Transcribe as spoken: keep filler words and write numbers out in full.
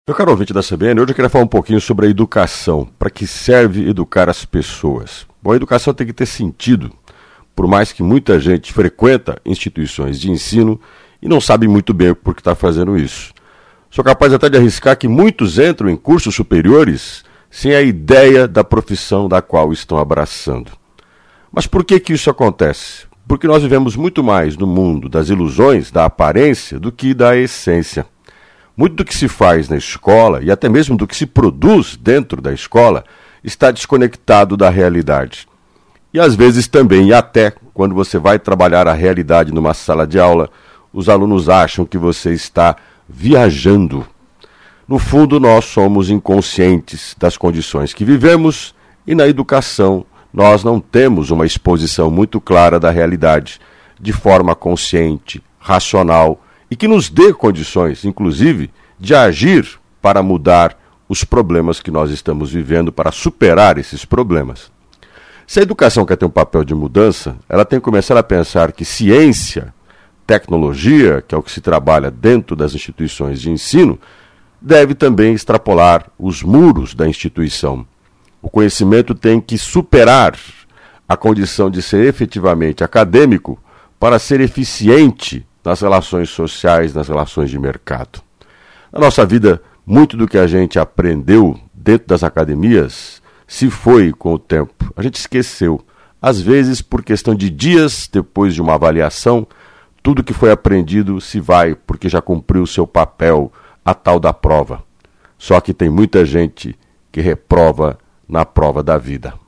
Meu caro ouvinte da C B N, hoje eu queria falar um pouquinho sobre a educação. Para que serve educar as pessoas? Bom, a educação tem que ter sentido, por mais que muita gente frequenta instituições de ensino e não sabe muito bem por que está fazendo isso. Sou capaz até de arriscar que muitos entram em cursos superiores sem a ideia da profissão da qual estão abraçando. Mas por que que isso acontece? Porque nós vivemos muito mais no mundo das ilusões, da aparência, do que da essência. Muito do que se faz na escola, e até mesmo do que se produz dentro da escola, está desconectado da realidade. E às vezes também, e até quando você vai trabalhar a realidade numa sala de aula, os alunos acham que você está viajando. No fundo, nós somos inconscientes das condições que vivemos e na educação nós não temos uma exposição muito clara da realidade, de forma consciente, racional, e que nos dê condições, inclusive, de agir para mudar os problemas que nós estamos vivendo, para superar esses problemas. Se a educação quer ter um papel de mudança, ela tem que começar a pensar que ciência, tecnologia, que é o que se trabalha dentro das instituições de ensino, deve também extrapolar os muros da instituição. O conhecimento tem que superar a condição de ser efetivamente acadêmico para ser eficiente nas relações sociais, nas relações de mercado. Na nossa vida, muito do que a gente aprendeu dentro das academias se foi com o tempo. A gente esqueceu. Às vezes, por questão de dias depois de uma avaliação, tudo que foi aprendido se vai porque já cumpriu o seu papel, a tal da prova. Só que tem muita gente que reprova na prova da vida.